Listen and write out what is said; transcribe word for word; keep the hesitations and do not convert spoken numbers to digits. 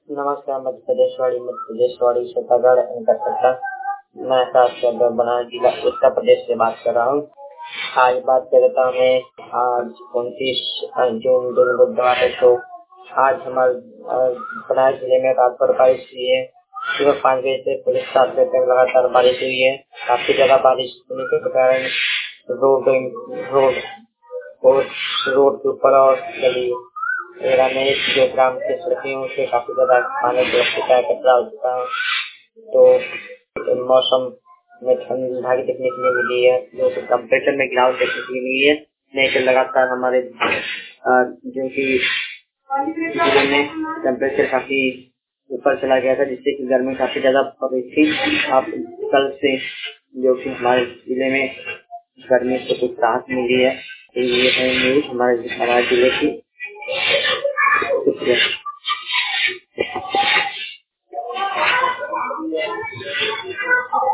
नमस्कार। मध्य प्रदेशवाड़ी मध्य प्रदेशवाड़ी छत्तीसगढ़ कर सकता मैं साक्षर बनारस जिला उत्तर प्रदेश से बात कर रहा हूँ। आज बात करता हूँ आज उनतीस जून दिन बुधवार है। तो आज हमारे बनारस जिले में रात भर बारिश हुई है। सुबह पाँच बजे से पुलिस सात बजे तक लगातार बारिश हुई है। काफी ज्यादा बारिश होने के कारण रोड रोड और रोड के ऊपर और गली एरा में जो ग्राम की सड़कें हैं उससे काफी ज्यादा पानी बरस चुका है, कचरा हो चुका है। तो मौसम में ठंड भारी देखने के लिए मिली है, जो कि टेम्परेचर में गिरावट देखने के लिए मिली है। नहीं तो लगातार हमारे जो कि जिले में टेम्परेचर काफी ऊपर चला गया था, जिससे कि गर्मी काफी ज्यादा पड़ रही थी। अब कल से जो कि हमारे जिले में गर्मी से कुछ राहत मिली है। ये है न्यूज हमारे हमारे जिले की। शुक्रिया।